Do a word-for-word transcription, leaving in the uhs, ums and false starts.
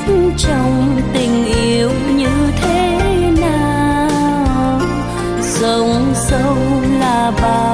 trong tình yêu như thế nào. Sông sâu là bao